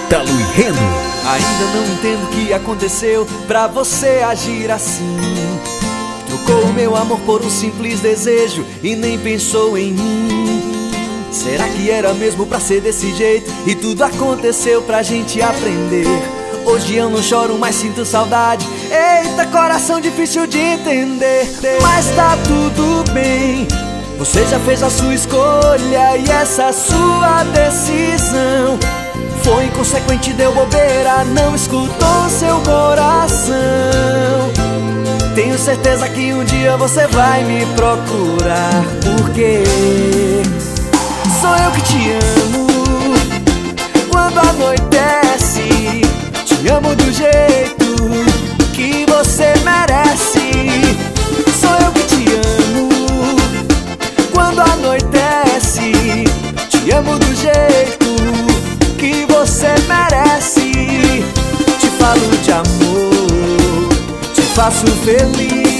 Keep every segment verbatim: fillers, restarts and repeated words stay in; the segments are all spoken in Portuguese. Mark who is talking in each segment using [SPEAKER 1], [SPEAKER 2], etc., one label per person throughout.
[SPEAKER 1] Ítalo e Reno.
[SPEAKER 2] Ainda não entendo o que aconteceu pra você agir assim. Trocou o meu amor por um simples desejo e nem pensou em mim. Será que era mesmo pra ser desse jeito? E tudo aconteceu pra gente aprender. Hoje eu não choro, mas sinto saudade. Eita, coração difícil de entender. Mas tá tudo bem, você já fez a sua escolha e essa sua decisão foi inconsequente, deu bobeira, não escutou seu coração. Tenho certeza que um dia você vai me procurar, porque sou eu que te amo. Quando anoitece, te amo do jeito que você merece. Sou eu que te amo. Quando anoitece, te amo do jeito que você merece. Te falo de amor, te faço feliz.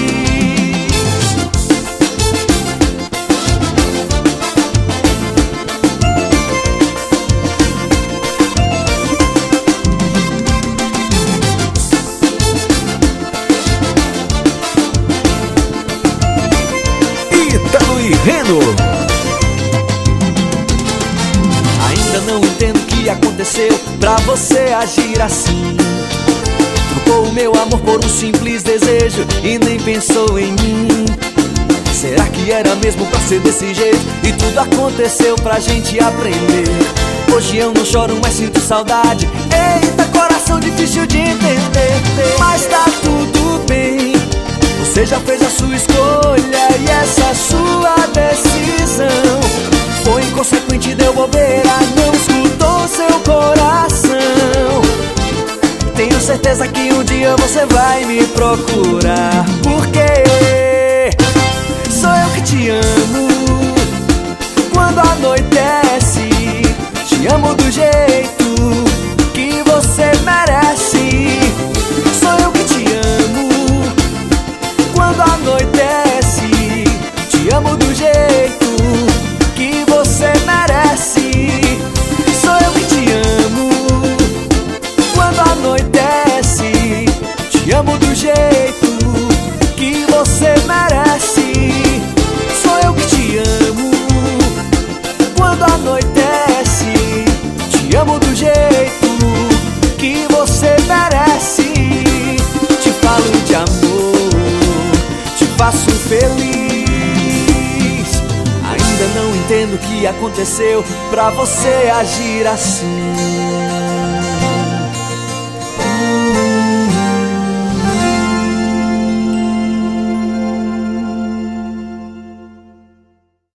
[SPEAKER 1] Ítalo e Reno.
[SPEAKER 2] Ainda não entendo o que aconteceu pra você agir assim. Trocou o meu amor por um simples desejo e nem pensou em mim. Será que era mesmo pra ser desse jeito? E tudo aconteceu pra gente aprender. Hoje eu não choro, mas sinto saudade. Eita, coração difícil de entender. Mas tá tudo bem, você já fez a sua escolha e essa sua decisão foi inconsequente, deu bobeira, não escutou seu coração. Tenho certeza que um dia você vai me procurar, porque sou eu que te amo. Quando anoitece, te amo do jeito que você merece. Sou eu que te amo. Quando anoitece, te amo do jeito que você merece. Sou eu que te amo. Quando anoitece, te amo do jeito que você merece. Sou eu que te amo. Quando anoitece, te amo do jeito que você merece. Te falo de amor, te faço feliz. Ainda não entendo o que aconteceu pra você agir assim.